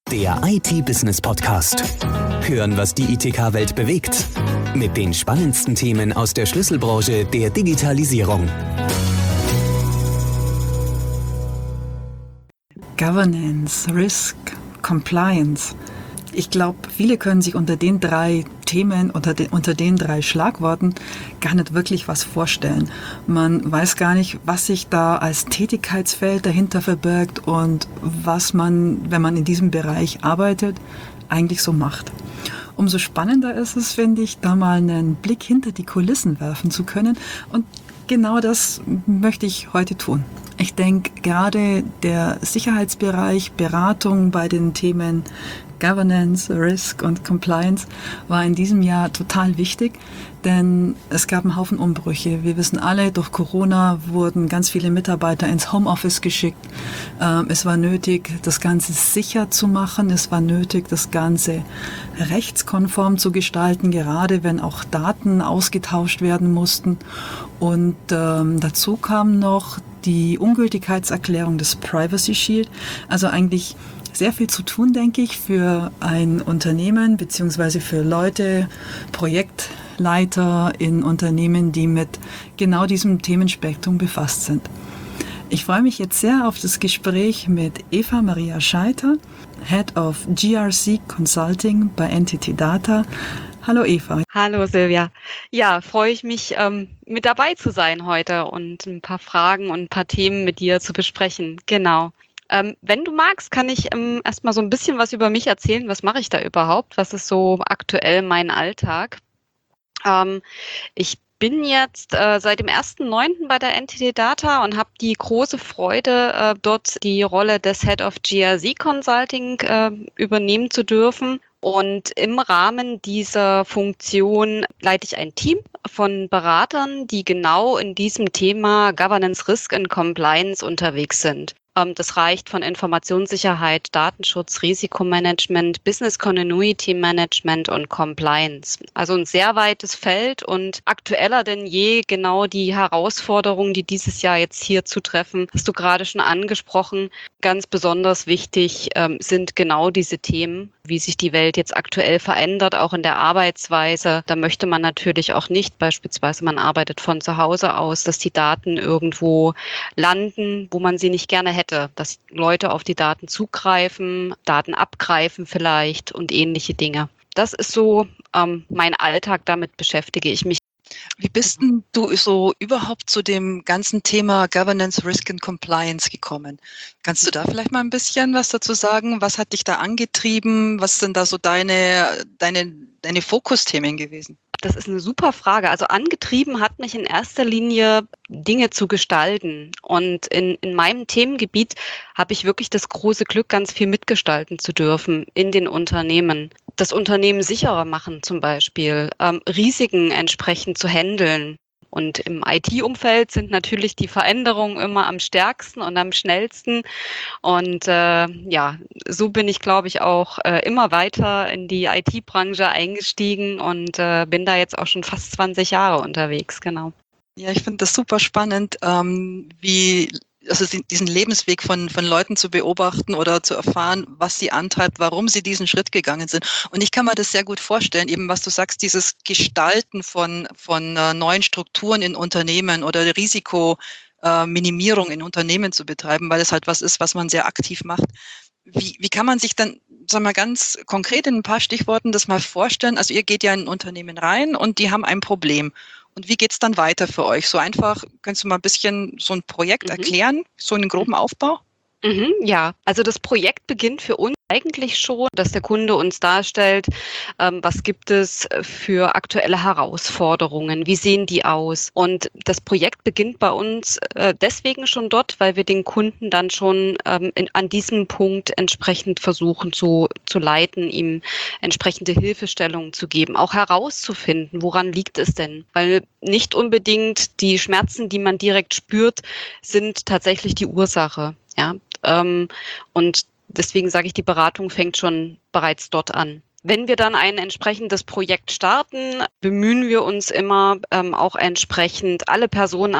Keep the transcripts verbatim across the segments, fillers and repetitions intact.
Der I T-Business-Podcast. Hören, was die I T K-Welt bewegt. Mit den spannendsten Themen aus der Schlüsselbranche der Digitalisierung. Governance, Risk, Compliance. Ich glaube, viele können sich unter den drei Themen, unter den, unter den drei Schlagworten gar nicht wirklich was vorstellen. Man weiß gar nicht, was sich da als Tätigkeitsfeld dahinter verbirgt und was man, wenn man in diesem Bereich arbeitet, eigentlich so macht. Umso spannender ist es, finde ich, da mal einen Blick hinter die Kulissen werfen zu können. Und genau das möchte ich heute tun. Ich denke, gerade der Sicherheitsbereich, Beratung bei den Themen Governance, Risk und Compliance war in diesem Jahr total wichtig, denn es gab einen Haufen Umbrüche. Wir wissen alle, durch Corona wurden ganz viele Mitarbeiter ins Homeoffice geschickt. Es war nötig, das Ganze sicher zu machen. Es war nötig, das Ganze rechtskonform zu gestalten, gerade wenn auch Daten ausgetauscht werden mussten. Und ähm, dazu kam noch die Ungültigkeitserklärung des Privacy Shield, also eigentlich sehr viel zu tun, denke ich, für ein Unternehmen beziehungsweise für Leute, Projektleiter in Unternehmen, die mit genau diesem Themenspektrum befasst sind. Ich freue mich jetzt sehr auf das Gespräch mit Eva Maria Scheiter, Head of G R C Consulting bei Entity Data. Hallo Eva. Hallo Silvia. Ja, freue ich mich, ähm, mit dabei zu sein heute und ein paar Fragen und ein paar Themen mit dir zu besprechen. Genau. Ähm, wenn du magst, kann ich ähm, erstmal so ein bisschen was über mich erzählen. Was mache ich da überhaupt? Was ist so aktuell mein Alltag? Ähm, ich bin jetzt äh, seit dem ersten neunten bei der Entity Data und habe die große Freude, äh, dort die Rolle des Head of G R C Consulting äh, übernehmen zu dürfen. Und im Rahmen dieser Funktion leite ich ein Team von Beratern, die genau in diesem Thema Governance, Risk and Compliance unterwegs sind. Das reicht von Informationssicherheit, Datenschutz, Risikomanagement, Business Continuity Management und Compliance. Also ein sehr weites Feld und aktueller denn je genau die Herausforderungen, die dieses Jahr jetzt hier zutreffen, hast du gerade schon angesprochen. Ganz besonders wichtig ähm, sind genau diese Themen, wie sich die Welt jetzt aktuell verändert, auch in der Arbeitsweise. Da möchte man natürlich auch nicht, beispielsweise man arbeitet von zu Hause aus, dass die Daten irgendwo landen, wo man sie nicht gerne hätte. Dass Leute auf die Daten zugreifen, Daten abgreifen vielleicht und ähnliche Dinge. Das ist so ähm, mein Alltag, damit beschäftige ich mich. Wie bist denn du so überhaupt zu dem ganzen Thema Governance, Risk and Compliance gekommen? Kannst du da vielleicht mal ein bisschen was dazu sagen? Was hat dich da angetrieben? Was sind da so deine, deine, deine Fokusthemen gewesen? Das ist eine super Frage. Also angetrieben hat mich in erster Linie, Dinge zu gestalten. Und in, in meinem Themengebiet habe ich wirklich das große Glück, ganz viel mitgestalten zu dürfen in den Unternehmen. Das Unternehmen sicherer machen zum Beispiel, ähm, Risiken entsprechend zu handeln. Und im I T-Umfeld sind natürlich die Veränderungen immer am stärksten und am schnellsten. Und äh, ja, so bin ich, glaube ich, auch äh, immer weiter in die I T-Branche eingestiegen und äh, bin da jetzt auch schon fast zwanzig Jahre unterwegs, genau. Ja, ich finde das super spannend, ähm, wie also diesen Lebensweg von, von Leuten zu beobachten oder zu erfahren, was sie antreibt, warum sie diesen Schritt gegangen sind. Und ich kann mir das sehr gut vorstellen, eben was du sagst, dieses Gestalten von, von uh, neuen Strukturen in Unternehmen oder Risikominimierung uh, in Unternehmen zu betreiben, weil es halt was ist, was man sehr aktiv macht. Wie, wie kann man sich dann, sagen wir mal ganz konkret in ein paar Stichworten das mal vorstellen? Also ihr geht ja in ein Unternehmen rein und die haben ein Problem. Und wie geht's dann weiter für euch? So einfach, kannst du mal ein bisschen so ein Projekt mhm. erklären, so einen groben Aufbau? Mhm, ja, also das Projekt beginnt für uns eigentlich schon, dass der Kunde uns darstellt, ähm, was gibt es für aktuelle Herausforderungen, wie sehen die aus? Und das Projekt beginnt bei uns äh, deswegen schon dort, weil wir den Kunden dann schon ähm, in, an diesem Punkt entsprechend versuchen zu, zu leiten, ihm entsprechende Hilfestellungen zu geben, auch herauszufinden, woran liegt es denn? Weil nicht unbedingt die Schmerzen, die man direkt spürt, sind tatsächlich die Ursache. Ja, ähm, und deswegen sage ich, die Beratung fängt schon bereits dort an. Wenn wir dann ein entsprechendes Projekt starten, bemühen wir uns immer, ähm, auch entsprechend alle Personen an Bord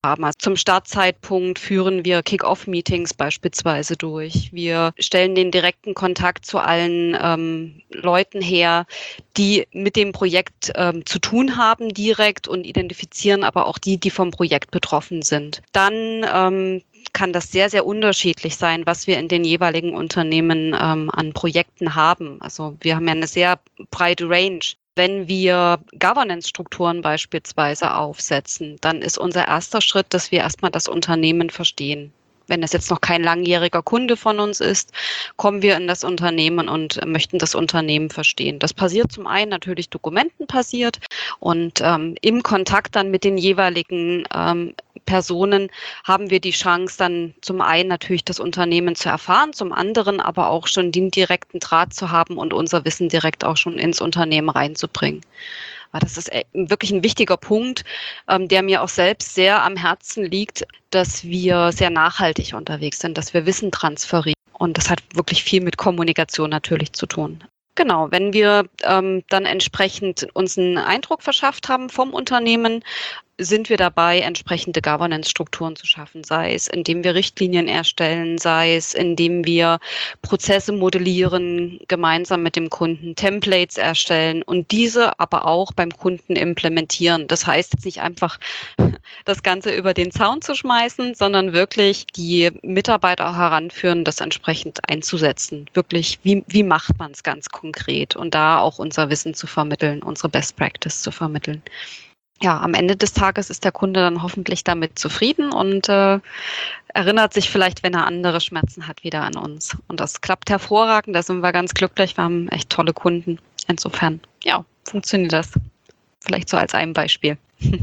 haben. Also zum Startzeitpunkt führen wir Kick-Off-Meetings beispielsweise durch. Wir stellen den direkten Kontakt zu allen ähm, Leuten her, die mit dem Projekt ähm, zu tun haben direkt und identifizieren aber auch die, die vom Projekt betroffen sind. Dann ähm, kann das sehr, sehr unterschiedlich sein, was wir in den jeweiligen Unternehmen ähm, an Projekten haben. Also wir haben ja eine sehr breite Range. Wenn wir Governance-Strukturen beispielsweise aufsetzen, dann ist unser erster Schritt, dass wir erstmal das Unternehmen verstehen. Wenn es jetzt noch kein langjähriger Kunde von uns ist, kommen wir in das Unternehmen und möchten das Unternehmen verstehen. Das passiert zum einen natürlich dokumentenbasiert und ähm, im Kontakt dann mit den jeweiligen ähm, Personen haben wir die Chance, dann zum einen natürlich das Unternehmen zu erfahren, zum anderen aber auch schon den direkten Draht zu haben und unser Wissen direkt auch schon ins Unternehmen reinzubringen. Das ist wirklich ein wichtiger Punkt, der mir auch selbst sehr am Herzen liegt, dass wir sehr nachhaltig unterwegs sind, dass wir Wissen transferieren. Und das hat wirklich viel mit Kommunikation natürlich zu tun. Genau, wenn wir ähm, dann entsprechend uns einen Eindruck verschafft haben vom Unternehmen, sind wir dabei, entsprechende Governance-Strukturen zu schaffen, sei es, indem wir Richtlinien erstellen, sei es, indem wir Prozesse modellieren, gemeinsam mit dem Kunden Templates erstellen und diese aber auch beim Kunden implementieren. Das heißt jetzt nicht einfach das Ganze über den Zaun zu schmeißen, sondern wirklich die Mitarbeiter heranführen, das entsprechend einzusetzen. Wirklich, wie, wie macht man es ganz konkret und da auch unser Wissen zu vermitteln, unsere Best Practice zu vermitteln. Ja, am Ende des Tages ist der Kunde dann hoffentlich damit zufrieden und äh, erinnert sich vielleicht, wenn er andere Schmerzen hat, wieder an uns. Und das klappt hervorragend, da sind wir ganz glücklich. Wir haben echt tolle Kunden. Insofern, ja, funktioniert das. Vielleicht so als ein Beispiel.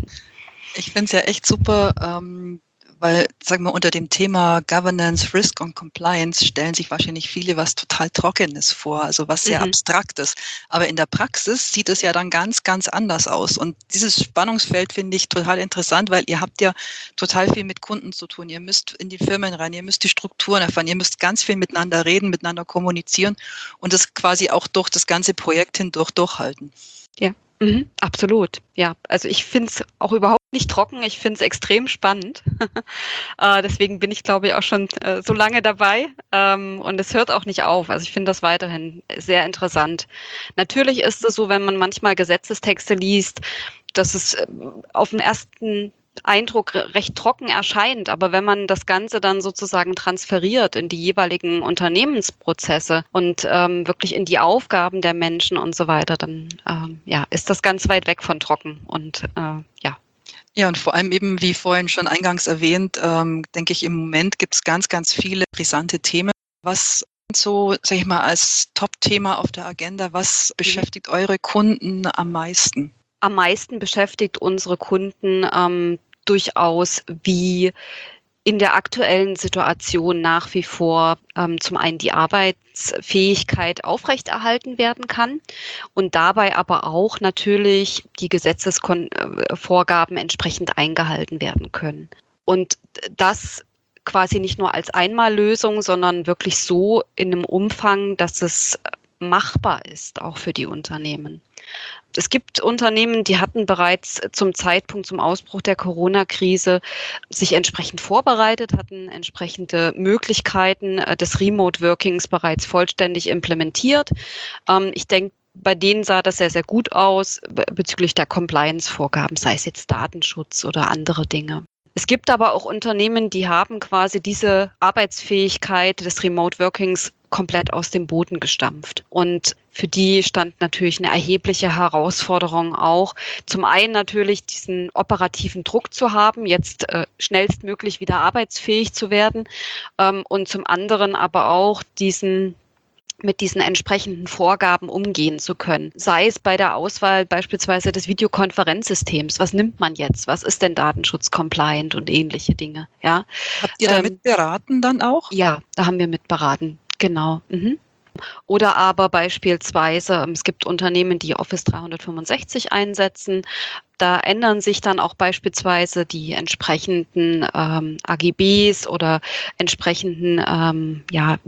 Ich finde es ja echt super, ähm, weil, sagen wir, unter dem Thema Governance, Risk und Compliance stellen sich wahrscheinlich viele was total Trockenes vor, also was sehr mhm. Abstraktes. Aber in der Praxis sieht es ja dann ganz, ganz anders aus. Und dieses Spannungsfeld finde ich total interessant, weil ihr habt ja total viel mit Kunden zu tun. Ihr müsst in die Firmen rein, ihr müsst die Strukturen erfahren, ihr müsst ganz viel miteinander reden, miteinander kommunizieren und das quasi auch durch das ganze Projekt hindurch durchhalten. Ja. Mhm, absolut, ja. Also ich finde es auch überhaupt nicht trocken, ich finde es extrem spannend. äh, deswegen bin ich, glaube ich, auch schon äh, so lange dabei ähm, und es hört auch nicht auf. Also ich finde das weiterhin sehr interessant. Natürlich ist es so, wenn man manchmal Gesetzestexte liest, dass es äh, auf den ersten Eindruck recht trocken erscheint, aber wenn man das Ganze dann sozusagen transferiert in die jeweiligen Unternehmensprozesse und ähm, wirklich in die Aufgaben der Menschen und so weiter, dann ähm, ja, ist das ganz weit weg von trocken und äh, ja. Ja, und vor allem eben, wie vorhin schon eingangs erwähnt, ähm, denke ich, im Moment gibt es ganz, ganz viele brisante Themen. Was so, sag ich mal, als Top-Thema auf der Agenda, was beschäftigt eure Kunden am meisten? Am meisten beschäftigt unsere Kunden ähm, durchaus, wie in der aktuellen Situation nach wie vor ähm, zum einen die Arbeitsfähigkeit aufrechterhalten werden kann und dabei aber auch natürlich die Gesetzesvorgaben entsprechend eingehalten werden können. Und das quasi nicht nur als Einmallösung, sondern wirklich so in einem Umfang, dass es machbar ist, auch für die Unternehmen. Es gibt Unternehmen, die hatten bereits zum Zeitpunkt, zum Ausbruch der Corona-Krise sich entsprechend vorbereitet, hatten entsprechende Möglichkeiten des Remote-Workings bereits vollständig implementiert. Ich denke, bei denen sah das sehr, sehr gut aus bezüglich der Compliance-Vorgaben, sei es jetzt Datenschutz oder andere Dinge. Es gibt aber auch Unternehmen, die haben quasi diese Arbeitsfähigkeit des Remote-Workings komplett aus dem Boden gestampft. Und für die stand natürlich eine erhebliche Herausforderung auch. Zum einen natürlich diesen operativen Druck zu haben, jetzt äh, schnellstmöglich wieder arbeitsfähig zu werden. Ähm, und zum anderen aber auch diesen mit diesen entsprechenden Vorgaben umgehen zu können. Sei es bei der Auswahl beispielsweise des Videokonferenzsystems. Was nimmt man jetzt? Was ist denn datenschutzcompliant und ähnliche Dinge? Ja. Habt ihr da ähm, mit beraten dann auch? Ja, da haben wir mit beraten. Genau. Mhm. Oder aber beispielsweise, es gibt Unternehmen, die Office dreihundertfünfundsechzig einsetzen. Da ändern sich dann auch beispielsweise die entsprechenden ähm, A G Bs oder entsprechenden ähm, ja,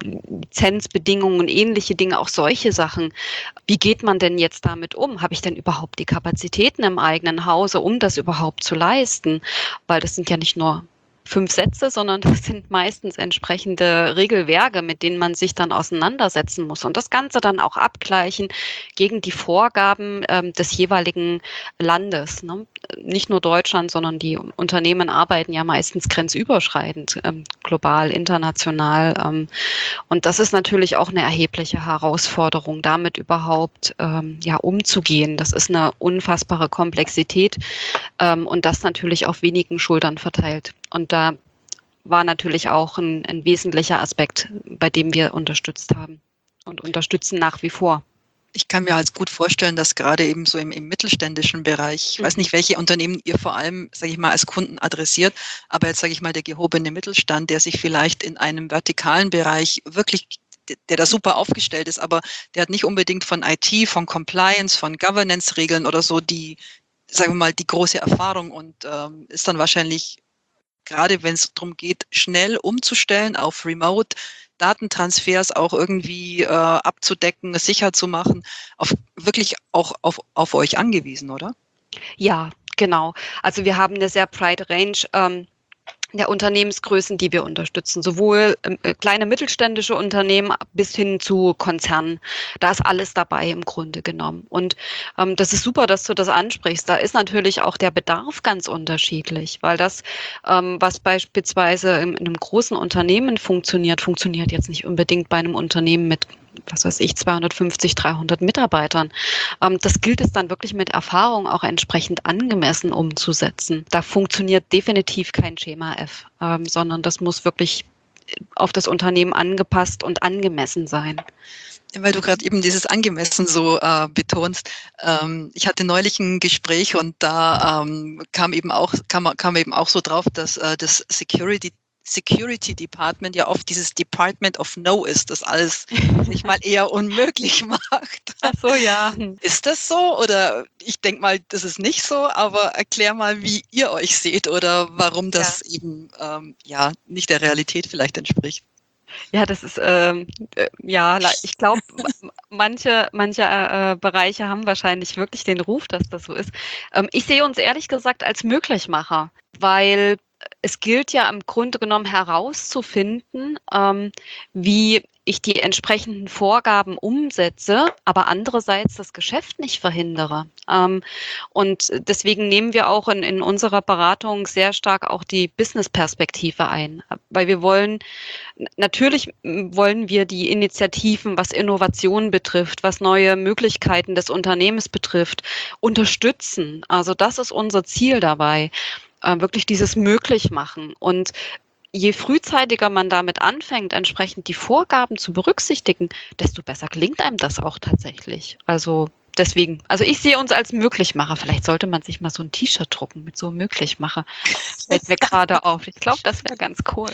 Lizenzbedingungen, ähnliche Dinge, auch solche Sachen. Wie geht man denn jetzt damit um? Habe ich denn überhaupt die Kapazitäten im eigenen Hause, um das überhaupt zu leisten? Weil das sind ja nicht nur fünf Sätze, sondern das sind meistens entsprechende Regelwerke, mit denen man sich dann auseinandersetzen muss und das Ganze dann auch abgleichen gegen die Vorgaben ähm, des jeweiligen Landes. Ne? Nicht nur Deutschland, sondern die Unternehmen arbeiten ja meistens grenzüberschreitend, ähm, global, international. Ähm, und das ist natürlich auch eine erhebliche Herausforderung, damit überhaupt ähm, ja, umzugehen. Das ist eine unfassbare Komplexität ähm, und das natürlich auf wenigen Schultern verteilt. Und da war natürlich auch ein, ein wesentlicher Aspekt, bei dem wir unterstützt haben und unterstützen nach wie vor. Ich kann mir halt gut vorstellen, dass gerade eben so im, im mittelständischen Bereich, ich weiß nicht, welche Unternehmen ihr vor allem, sage ich mal, als Kunden adressiert, aber jetzt sage ich mal, der gehobene Mittelstand, der sich vielleicht in einem vertikalen Bereich wirklich, der da super aufgestellt ist, aber der hat nicht unbedingt von I T, von Compliance, von Governance-Regeln oder so die, sagen wir mal, die große Erfahrung und ähm, ist dann wahrscheinlich, gerade wenn es darum geht, schnell umzustellen auf Remote, Datentransfers auch irgendwie äh, abzudecken, sicher zu machen, auf, wirklich auch auf, auf euch angewiesen, oder? Ja, genau. Also wir haben eine sehr breite Range ähm, der Unternehmensgrößen, die wir unterstützen, sowohl äh, kleine mittelständische Unternehmen bis hin zu Konzernen. Da ist alles dabei im Grunde genommen. Und ähm, das ist super, dass du das ansprichst. Da ist natürlich auch der Bedarf ganz unterschiedlich, weil das, ähm, was beispielsweise in, in einem großen Unternehmen funktioniert, funktioniert jetzt nicht unbedingt bei einem Unternehmen mit, was weiß ich, zweihundertfünfzig, dreihundert Mitarbeitern. Ähm, das gilt es dann wirklich mit Erfahrung auch entsprechend angemessen umzusetzen. Da funktioniert definitiv kein Schema F, ähm, sondern das muss wirklich auf das Unternehmen angepasst und angemessen sein. Weil du gerade eben dieses angemessen so äh, betonst. Ähm, ich hatte neulich ein Gespräch und da ähm, kam eben auch kam, kam eben auch so drauf, dass äh, das Security Security Department ja oft dieses Department of No ist, das alles sich mal eher unmöglich macht. Ach so, ja. Ist das so? Oder ich denke mal, das ist nicht so, aber erklär mal, wie ihr euch seht oder warum das ja. eben ähm, ja nicht der Realität vielleicht entspricht. Ja, das ist, ähm, äh, ja, ich glaube, manche, manche äh, Bereiche haben wahrscheinlich wirklich den Ruf, dass das so ist. Ähm, ich sehe uns ehrlich gesagt als Möglichmacher, weil es gilt ja im Grunde genommen herauszufinden, ähm, wie ich die entsprechenden Vorgaben umsetze, aber andererseits das Geschäft nicht verhindere. Ähm, und deswegen nehmen wir auch in, in unserer Beratung sehr stark auch die Business-Perspektive ein, weil wir wollen, natürlich wollen wir die Initiativen, was Innovation betrifft, was neue Möglichkeiten des Unternehmens betrifft, unterstützen. Also das ist unser Ziel dabei, äh, wirklich dieses möglich machen. Und je frühzeitiger man damit anfängt, entsprechend die Vorgaben zu berücksichtigen, desto besser gelingt einem das auch tatsächlich. Also deswegen, also ich sehe uns als Möglichmacher. Vielleicht sollte man sich mal so ein T-Shirt drucken mit so Möglichmacher. Fällt mir gerade auf. Ich glaube, das wäre ganz cool.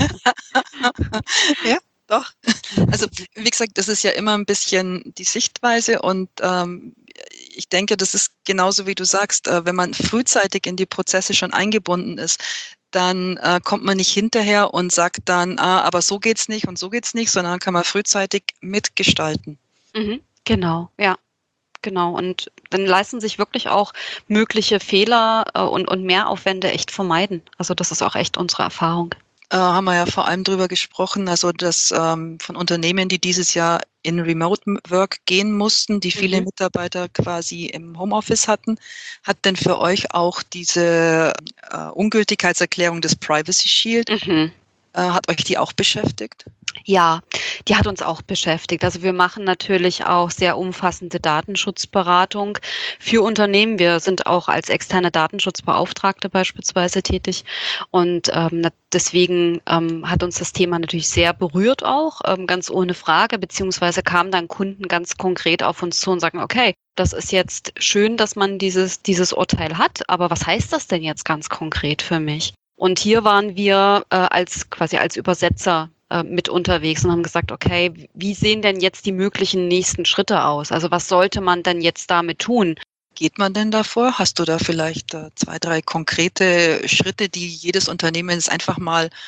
Ja, doch. Also wie gesagt, das ist ja immer ein bisschen die Sichtweise und ähm, ich denke, das ist genauso wie du sagst, äh, wenn man frühzeitig in die Prozesse schon eingebunden ist, dann äh, kommt man nicht hinterher und sagt dann, ah, aber so geht's nicht und so geht's nicht, sondern kann man frühzeitig mitgestalten. Mhm, genau, ja, genau. Und dann leisten sich wirklich auch mögliche Fehler äh, und, und Mehraufwände echt vermeiden. Also das ist auch echt unsere Erfahrung. Äh, haben wir ja vor allem drüber gesprochen, also dass ähm, von Unternehmen, die dieses Jahr in Remote Work gehen mussten, die viele mhm. Mitarbeiter quasi im Homeoffice hatten, hat denn für euch auch diese äh, Ungültigkeitserklärung des Privacy Shield, mhm. äh, hat euch die auch beschäftigt? Ja, die hat uns auch beschäftigt. Also wir machen natürlich auch sehr umfassende Datenschutzberatung für Unternehmen. Wir sind auch als externe Datenschutzbeauftragte beispielsweise tätig und ähm, deswegen ähm, hat uns das Thema natürlich sehr berührt auch, ähm, ganz ohne Frage, beziehungsweise kamen dann Kunden ganz konkret auf uns zu und sagen, okay, das ist jetzt schön, dass man dieses, dieses Urteil hat, aber was heißt das denn jetzt ganz konkret für mich? Und hier waren wir äh, als quasi als Übersetzer mit unterwegs und haben gesagt, okay, wie sehen denn jetzt die möglichen nächsten Schritte aus? Also was sollte man denn jetzt damit tun? Geht man denn davor? Hast du da vielleicht äh, zwei, drei konkrete Schritte, die jedes Unternehmen einfach mal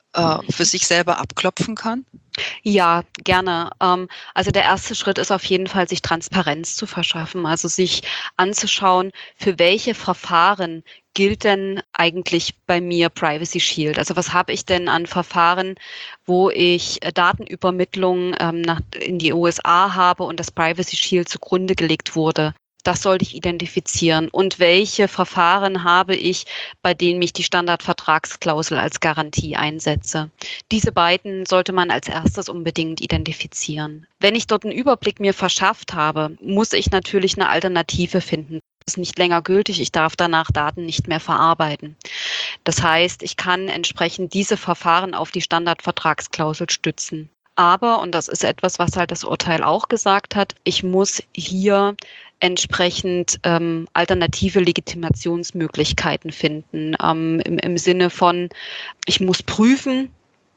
äh, für sich selber abklopfen kann? Ja, gerne. Ähm, also der erste Schritt ist auf jeden Fall, sich Transparenz zu verschaffen, also sich anzuschauen, für welche Verfahren gilt denn eigentlich bei mir Privacy Shield? Also was habe ich denn an Verfahren, wo ich äh, Datenübermittlung ähm, nach, in die U S A habe und das Privacy Shield zugrunde gelegt wurde? Das sollte ich identifizieren. Und welche Verfahren habe ich, bei denen ich die Standardvertragsklausel als Garantie einsetze? Diese beiden sollte man als erstes unbedingt identifizieren. Wenn ich dort einen Überblick mir verschafft habe, muss ich natürlich eine Alternative finden. Das ist nicht länger gültig, ich darf danach Daten nicht mehr verarbeiten. Das heißt, ich kann entsprechend diese Verfahren auf die Standardvertragsklausel stützen. Aber, und das ist etwas, was halt das Urteil auch gesagt hat, ich muss hier entsprechend ähm, alternative Legitimationsmöglichkeiten finden, ähm, im, im Sinne von, ich muss prüfen,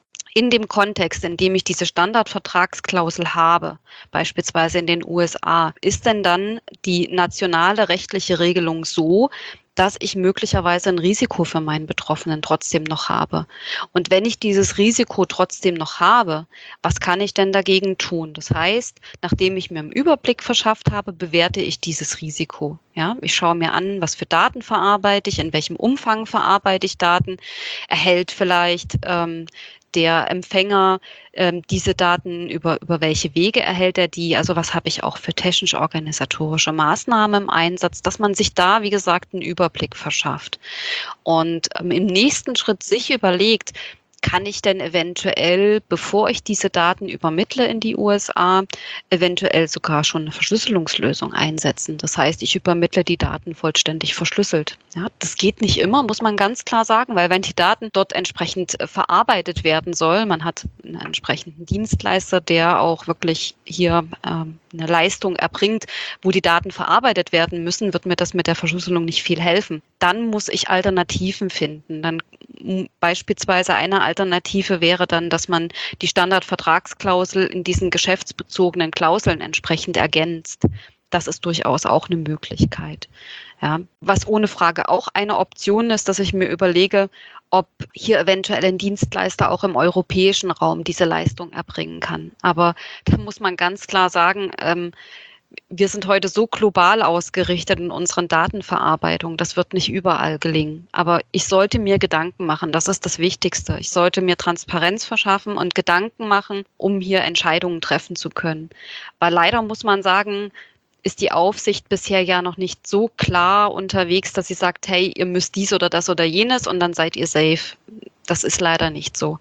in dem Kontext, in dem ich diese Standardvertragsklausel habe, beispielsweise in den U S A, ist denn dann die nationale rechtliche Regelung so, dass ich möglicherweise ein Risiko für meinen Betroffenen trotzdem noch habe. Und wenn ich dieses Risiko trotzdem noch habe, was kann ich denn dagegen tun? Das heißt, nachdem ich mir einen Überblick verschafft habe, bewerte ich dieses Risiko. Ja, ich schaue mir an, was für Daten verarbeite ich, in welchem Umfang verarbeite ich Daten, erhält vielleicht ähm, der Empfänger ähm, diese Daten, über, über welche Wege erhält er die, also was habe ich auch für technisch-organisatorische Maßnahmen im Einsatz, dass man sich da, wie gesagt, einen Überblick verschafft. Und ähm, im nächsten Schritt sich überlegt, kann ich denn eventuell, bevor ich diese Daten übermittle in die U S A, eventuell sogar schon eine Verschlüsselungslösung einsetzen. Das heißt, ich übermittle die Daten vollständig verschlüsselt. Ja, das geht nicht immer, muss man ganz klar sagen, weil wenn die Daten dort entsprechend verarbeitet werden soll, man hat einen entsprechenden Dienstleister, der auch wirklich hier ähm, eine Leistung erbringt, wo die Daten verarbeitet werden müssen, wird mir das mit der Verschlüsselung nicht viel helfen. Dann muss ich Alternativen finden. Dann beispielsweise eine Alternative wäre dann, dass man die Standardvertragsklausel in diesen geschäftsbezogenen Klauseln entsprechend ergänzt. Das ist durchaus auch eine Möglichkeit. Ja, was ohne Frage auch eine Option ist, dass ich mir überlege, ob hier eventuell ein Dienstleister auch im europäischen Raum diese Leistung erbringen kann. Aber da muss man ganz klar sagen, ähm, wir sind heute so global ausgerichtet in unseren Datenverarbeitung, das wird nicht überall gelingen. Aber ich sollte mir Gedanken machen, das ist das Wichtigste. Ich sollte mir Transparenz verschaffen und Gedanken machen, um hier Entscheidungen treffen zu können. Weil leider muss man sagen, ist die Aufsicht bisher ja noch nicht so klar unterwegs, dass sie sagt, hey, ihr müsst dies oder das oder jenes und dann seid ihr safe. Das ist leider nicht so.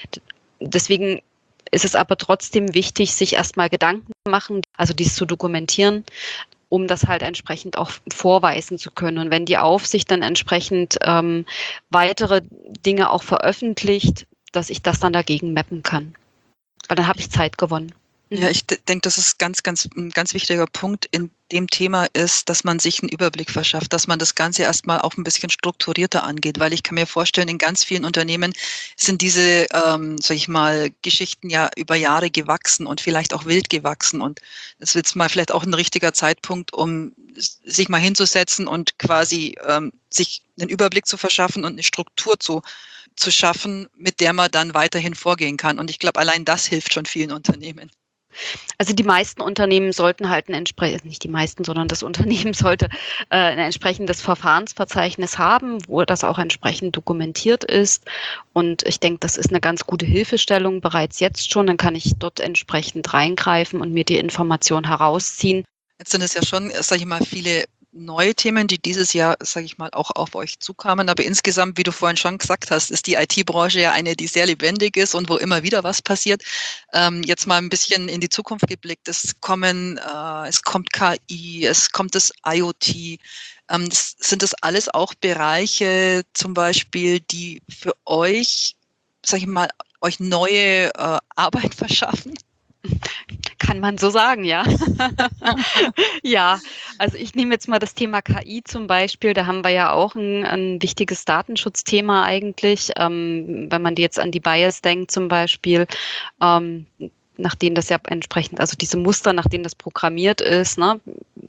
Deswegen ist es aber trotzdem wichtig, sich erstmal Gedanken zu machen, also dies zu dokumentieren, um das halt entsprechend auch vorweisen zu können. Und wenn die Aufsicht dann entsprechend ähm, weitere Dinge auch veröffentlicht, dass ich das dann dagegen mappen kann. Weil dann habe ich Zeit gewonnen. Ja, ich d- denke, das ist ganz, ganz, ein ganz wichtiger Punkt in dem Thema ist, dass man sich einen Überblick verschafft, dass man das Ganze erstmal auch ein bisschen strukturierter angeht, weil ich kann mir vorstellen, in ganz vielen Unternehmen sind diese, ähm, sag ich mal, Geschichten ja über Jahre gewachsen und vielleicht auch wild gewachsen und es wird mal vielleicht auch ein richtiger Zeitpunkt, um sich mal hinzusetzen und quasi ähm, sich einen Überblick zu verschaffen und eine Struktur zu zu schaffen, mit der man dann weiterhin vorgehen kann. Und ich glaube, allein das hilft schon vielen Unternehmen. Also die meisten Unternehmen sollten halt ein entsprechendes, nicht die meisten, sondern das Unternehmen sollte äh, ein entsprechendes Verfahrensverzeichnis haben, wo das auch entsprechend dokumentiert ist. Und ich denke, das ist eine ganz gute Hilfestellung bereits jetzt schon. Dann kann ich dort entsprechend reingreifen und mir die Information herausziehen. Jetzt sind es ja schon, sage ich mal, viele neue Themen, die dieses Jahr, sage ich mal, auch auf euch zukamen. Aber insgesamt, wie du vorhin schon gesagt hast, ist die I T-Branche ja eine, die sehr lebendig ist und wo immer wieder was passiert. Ähm, jetzt mal ein bisschen in die Zukunft geblickt. Es kommen, äh, es kommt K I, es kommt das IoT. Ähm, das, sind das alles auch Bereiche, zum Beispiel, die für euch, sage ich mal, euch neue äh, Arbeit verschaffen? Kann man so sagen, ja. Ja, also ich nehme jetzt mal das Thema K I zum Beispiel. Da haben wir ja auch ein, ein wichtiges Datenschutzthema eigentlich. Ähm, wenn man jetzt an die Bias denkt zum Beispiel, ähm, nach denen das ja entsprechend, also diese Muster, nach denen das programmiert ist, ne,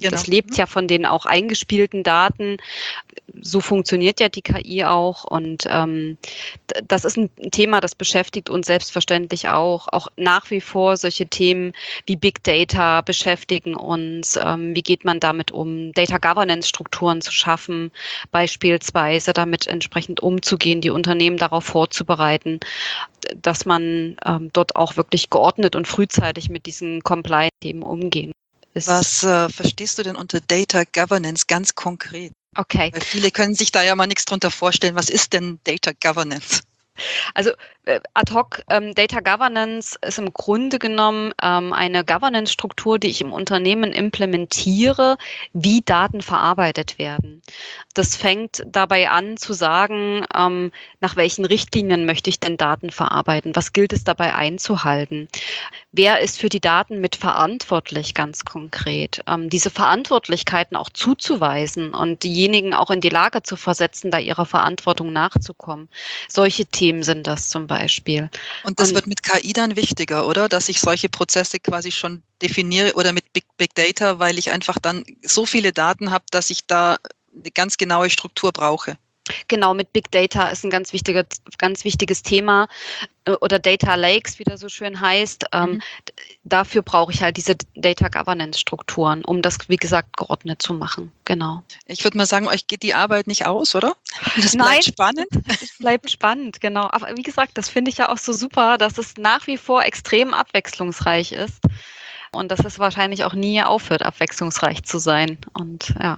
Genau. Das lebt ja von den auch eingespielten Daten. So funktioniert ja die K I auch. Und ähm, das ist ein Thema, das beschäftigt uns selbstverständlich auch. Auch nach wie vor solche Themen wie Big Data beschäftigen uns. Ähm, wie geht man damit um, Data Governance Strukturen zu schaffen, beispielsweise damit entsprechend umzugehen, die Unternehmen darauf vorzubereiten, dass man ähm, dort auch wirklich geordnet und frühzeitig mit diesen Compliance-Themen umgehen. Ist Was äh, verstehst du denn unter Data Governance ganz konkret? Okay. Weil viele können sich da ja mal nichts drunter vorstellen. Was ist denn Data Governance? Also äh, ad hoc ähm, Data Governance ist im Grunde genommen ähm, eine Governance-Struktur, die ich im Unternehmen implementiere, wie Daten verarbeitet werden. Das fängt dabei an zu sagen, ähm, nach welchen Richtlinien möchte ich denn Daten verarbeiten? Was gilt es dabei einzuhalten? Wer ist für die Daten mit verantwortlich, ganz konkret? Ähm, diese Verantwortlichkeiten auch zuzuweisen und diejenigen auch in die Lage zu versetzen, da ihrer Verantwortung nachzukommen. Solche Themen sind das zum Beispiel. Und das Und wird mit K I dann wichtiger, oder? Dass ich solche Prozesse quasi schon definiere oder mit Big, Big Data, weil ich einfach dann so viele Daten habe, dass ich da eine ganz genaue Struktur brauche. Genau, mit Big Data ist ein ganz wichtiger, ganz wichtiges Thema äh, oder Data Lakes, wie das so schön heißt. Ähm, Mhm. Dafür brauche ich halt diese Data Governance Strukturen, um das, wie gesagt, geordnet zu machen. Genau. Ich würde mal sagen, euch geht die Arbeit nicht aus, oder? Das Nein. bleibt spannend. Es bleibt spannend, genau. Aber wie gesagt, das finde ich ja auch so super, dass es nach wie vor extrem abwechslungsreich ist und dass es wahrscheinlich auch nie aufhört, abwechslungsreich zu sein. Und ja.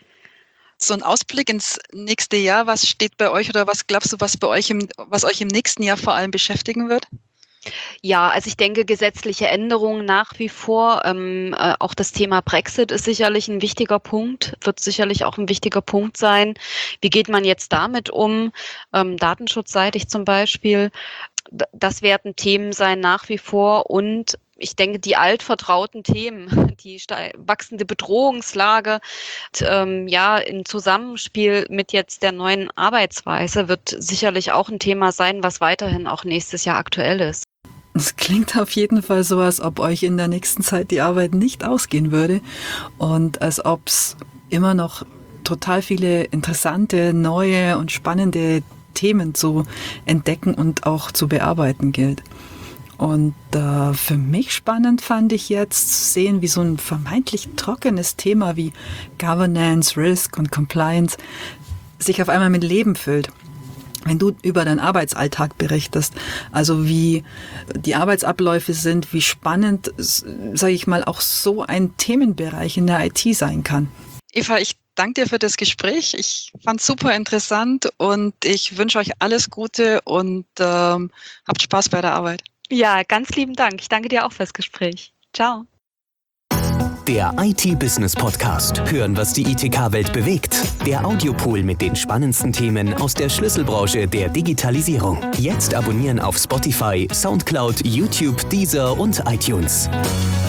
So ein Ausblick ins nächste Jahr, was steht bei euch oder was glaubst du, was bei euch im, was euch im nächsten Jahr vor allem beschäftigen wird? Ja, also ich denke, gesetzliche Änderungen nach wie vor. Ähm, äh, auch das Thema Brexit ist sicherlich ein wichtiger Punkt, wird sicherlich auch ein wichtiger Punkt sein. Wie geht man jetzt damit um? Ähm, datenschutzseitig zum Beispiel. D- Das werden Themen sein nach wie vor und ich denke, die altvertrauten Themen, die ste- wachsende Bedrohungslage, t- ähm, ja, im Zusammenspiel mit jetzt der neuen Arbeitsweise wird sicherlich auch ein Thema sein, was weiterhin auch nächstes Jahr aktuell ist. Es klingt auf jeden Fall so, als ob euch in der nächsten Zeit die Arbeit nicht ausgehen würde und als ob es immer noch total viele interessante, neue und spannende Themen zu entdecken und auch zu bearbeiten gilt. Und äh, für mich spannend fand ich jetzt zu sehen, wie so ein vermeintlich trockenes Thema wie Governance, Risk und Compliance sich auf einmal mit Leben füllt. Wenn du über deinen Arbeitsalltag berichtest, also wie die Arbeitsabläufe sind, wie spannend, sage ich mal, auch so ein Themenbereich in der I T sein kann. Eva, ich danke dir für das Gespräch. Ich fand es super interessant und ich wünsche euch alles Gute und ähm, habt Spaß bei der Arbeit. Ja, ganz lieben Dank. Ich danke dir auch fürs Gespräch. Ciao. Der I T-Business-Podcast. Hören, was die I T K-Welt bewegt. Der Audiopool mit den spannendsten Themen aus der Schlüsselbranche der Digitalisierung. Jetzt abonnieren auf Spotify, Soundcloud, YouTube, Deezer und iTunes.